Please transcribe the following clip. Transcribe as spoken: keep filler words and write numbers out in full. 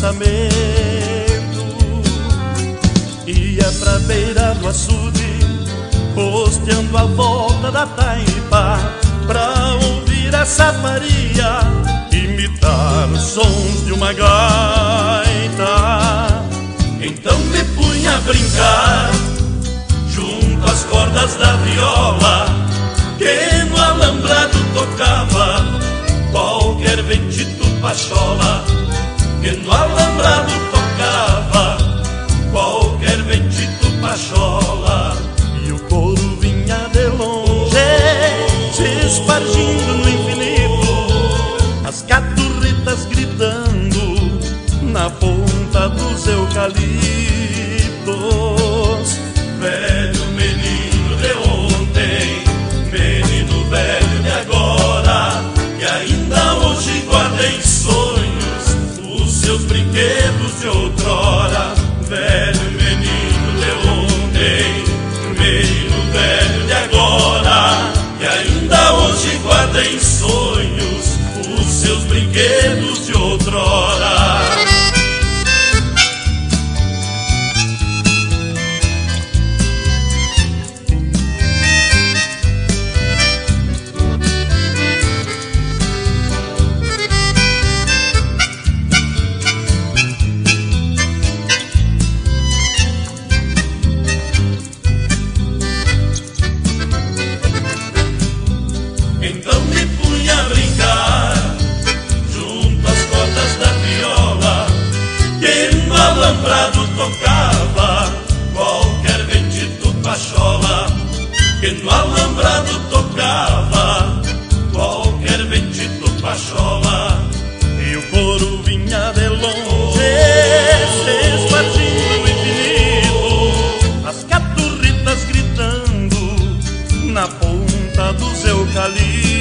pensamento. Ia pra beira do açude, costeando a volta da taipa, pra ouvir a saparia imitar os sons de uma gaita. Então me punha a brincar junto às cordas da viola, que no alambrado tocava qualquer ventito pachola, que no alambrado tocava qualquer ventito pachola. E o coro vinha de longe, se espargindo no infinito, as caturritas gritando na ponta dos eucaliptos. Velho menino de ontem, menino velho de agora, que ainda hoje guarda em sonhos os seus brinquedos de outrora. Velho menino de ontem, menino velho de agora, que ainda hoje guarda em sonhos os seus brinquedos de outrora. Então me punha a brincar junto às cordas da viola, que no alambrado tocava qualquer ventito pachola, que no alambrado tocava qualquer ventito pachola. E o coro vinha de longe, se espargindo no infinito, as caturritas gritando na ponta dos eucaliptos.